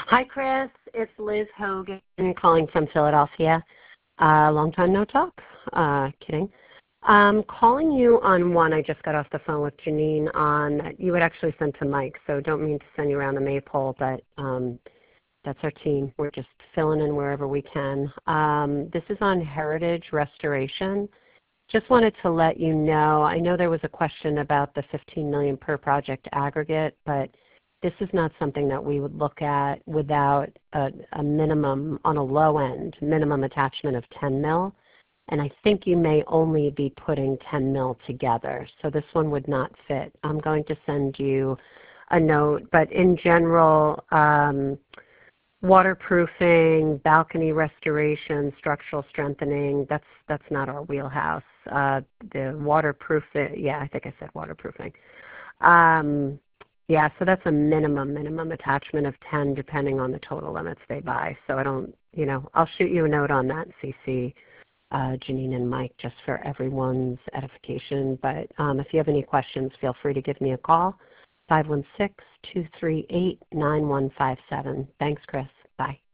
Hi, Chris. It's Liz Hogan calling from Philadelphia. Long time no talk. Kidding. Calling you on one I just got off the phone with Janine on that you had actually sent to Mike, so don't mean to send you around the maypole, but that's our team. We're just filling in wherever we can. This is on heritage restoration. Just wanted to let you know, I know there was a question about the $15 million per project aggregate, but this is not something that we would look at without a minimum, on a low end, minimum attachment of 10 mil. And I think you may only be putting 10 mil together. So this one would not fit. I'm going to send you a note. But in general, waterproofing, balcony restoration, structural strengthening, that's not our wheelhouse. The waterproofing, yeah, I think I said waterproofing. Yeah, so that's a minimum attachment of 10 depending on the total limits they buy. So I don't, I'll shoot you a note on that, CC Janine and Mike, just for everyone's edification. But if you have any questions, feel free to give me a call, 516-238-9157. Thanks, Chris. Bye.